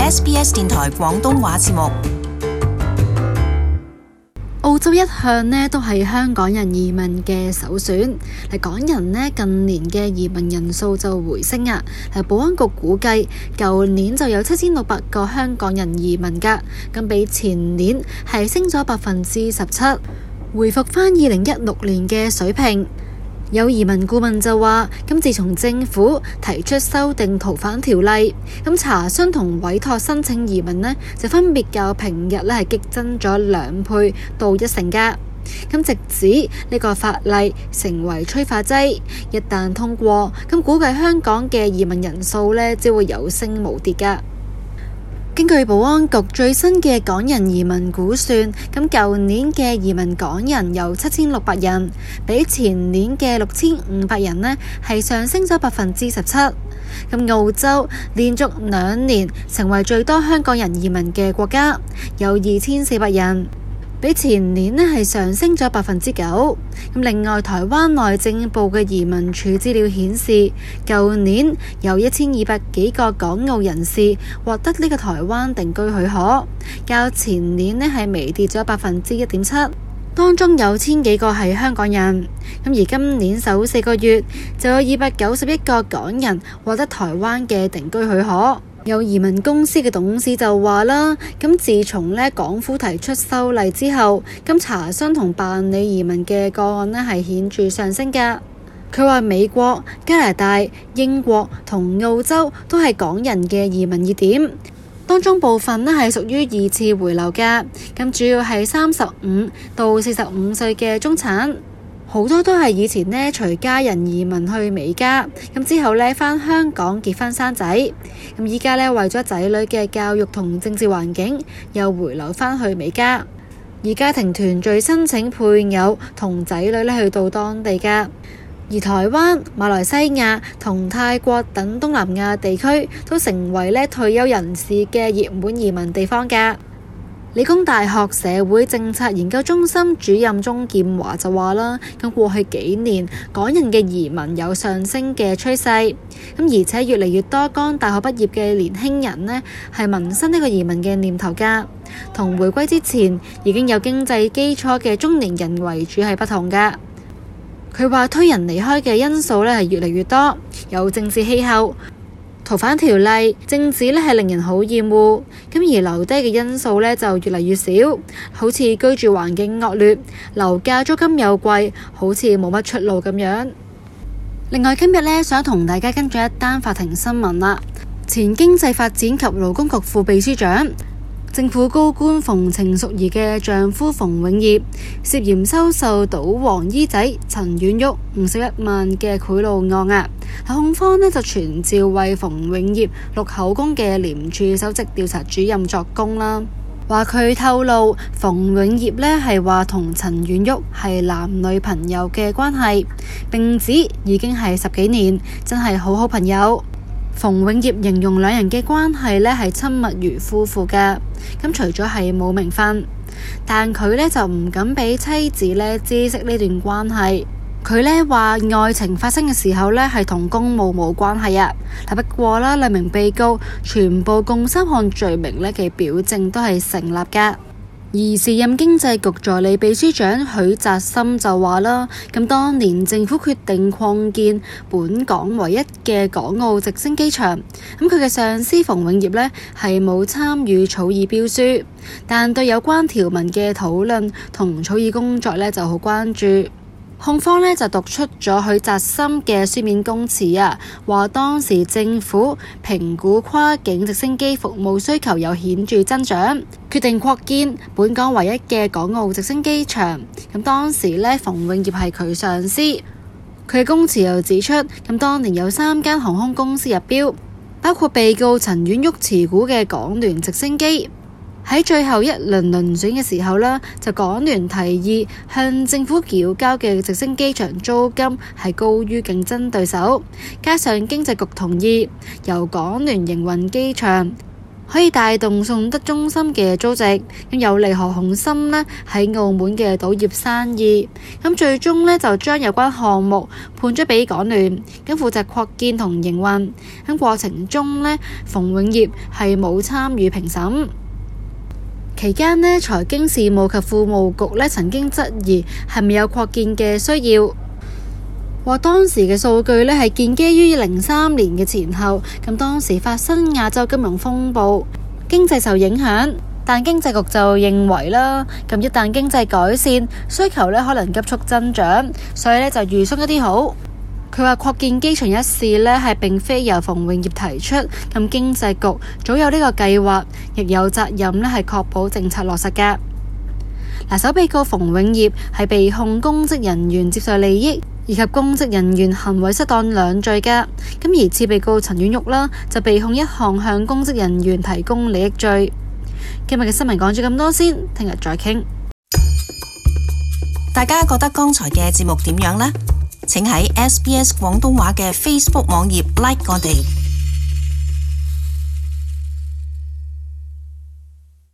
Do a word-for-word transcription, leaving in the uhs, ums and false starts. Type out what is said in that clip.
S B S 電台廣東話節目。 澳洲一向呢都係香港人移民嘅首選。嚟港人呢近年嘅移民人數就回升啊。嚟保安局估計，舊年就有七千六百個香港人移民㗎，咁比前年係升咗百分之十七，回復返二零一六年嘅水平。有移民顧問就話，咁自從政府提出修訂逃犯條例，咁查詢同委託申請移民呢，就分別較平日呢係激增咗兩倍到一成㗎。咁直指呢個法例成為催化劑，一旦通過，咁估計香港嘅移民人數呢，只會有升無跌㗎。根據保安局最新嘅港人移民估算，咁舊年嘅移民港人有七千六百人，比前年嘅六千五百人呢係上升咗百分之十七。咁澳洲連續兩年成為最多香港人移民嘅國家，有二千四百人，比前年呢係上升咗百分之九。咁另外，台灣內政部嘅移民署資料顯示，舊年有一千二百幾個港澳人士獲得呢個台灣定居許可，較前年呢係微跌咗百分之一點七。當中有千幾個係香港人。咁而今年首四個月就有二百九十一個港人獲得台灣嘅定居許可。有移民公司嘅董事就話啦，咁自從呢港府提出修例之後，咁查詢同辦理移民嘅個案呢係顯著上升㗎。佢話美國、加拿大、英國同澳洲都係港人嘅移民熱點，當中部分呢係屬於二次回流㗎，咁主要係三十五到四十五歲嘅中產。好多都係以前呢隨家人移民去美加，咁之後呢返香港結婚生仔，咁依家呢為咗仔女嘅教育同政治環境，又回流返去美加，而家庭團聚申請配偶同仔女呢去到當地㗎。而台灣、馬來西亞同泰國等東南亞地區都成為呢退休人士嘅熱門移民地方㗎。理工大學社會政策研究中心主任鍾劍華就話啦，咁過去幾年港人嘅移民有上升嘅趨勢，咁而且越嚟越多剛大學畢業嘅年輕人呢係萌生呢個移民嘅念頭㗎，同回歸之前已經有經濟基礎嘅中年人為主係不同㗎。佢話推人離開嘅因素呢係越嚟越多，有政治氣候、逃犯條例、政治呢係令人好厭惡，咁而留低嘅因素呢就越嚟越少，好似居住環境惡劣、樓價租金又貴，好似冇乜出路咁樣。另外今日呢，想同大家跟進一單法庭新聞啦。前經濟發展及勞工局副秘書長、政府高官馮程淑儀嘅丈夫馮永業涉嫌收受賭王姨仔陳婉玉五十一萬嘅賄賂案啊，控方呢就傳召為馮永業錄口供嘅廉署首席調查主任作供啦，話佢透露馮永業呢係話同陳婉玉係男女朋友嘅關係，並指已經係十幾年，真係好好朋友。馮永業形容兩人嘅關係呢係親密如夫婦㗎，咁除咗係冇名分，但佢呢就唔敢俾妻子呢知悉呢段關係。佢呢話愛情發生嘅時候呢係同公務冇關係啊。不過啦，兩名被告全部共三項罪名呢嘅表證都係成立㗎。而時任經濟局助理秘書長許澤森就話啦，咁當年政府決定擴建本港唯一嘅港澳直升機場，咁佢嘅上司馮永業呢係冇參與草擬標書，但對有關條文嘅討論同草擬工作呢就好關注。控方呢就讀出咗許澤森嘅書面供詞啊，話當時政府評估跨境直升機服務需求有顯著增長，決定擴建本港唯一嘅港澳直升機場。咁當時呢，馮永業係佢上司。佢嘅供詞又指出，咁當年有三間航空公司入標，包括被告陳婉玉持股嘅港聯直升機。喺最後一輪遴選嘅時候呢，就港聯提議向政府繳交嘅直升機場租金係高於競爭對手，加上經濟局同意由港聯營運機場， 可以帶動信德中心嘅租值，咁有利何鴻燊呢喺澳門嘅賭業生意。咁最終呢就將有關項目判咗俾港聯，咁負責擴建同營運。咁過程中呢，馮永業係冇參與評審。期間呢，財經事務及庫務局呢曾經質疑係咪有擴建嘅需要，話當時嘅數據呢係建基於零三年嘅前後，咁當時發生亞洲金融風暴，經濟受影響，但經濟局就認為啦，咁一旦經濟改善，需求呢可能急速增長，所以呢就預鬆一啲好。佢話擴建機場一事呢係並非由馮永業提出，咁經濟局早有呢個計劃，亦有責任呢係確保政策落實嘅。嗱，首被告馮永業係被控公職人員接受利益以及公職人員行為失當兩罪嘅，咁而次被告陳婉玉啦就被控一項向公職人員提供利益罪。今日嘅新聞講咗咁多先，聽日再傾。 大家覺得剛才嘅節目點樣呢？請喺 S B S 廣東話嘅 Facebook 網頁 like 我哋。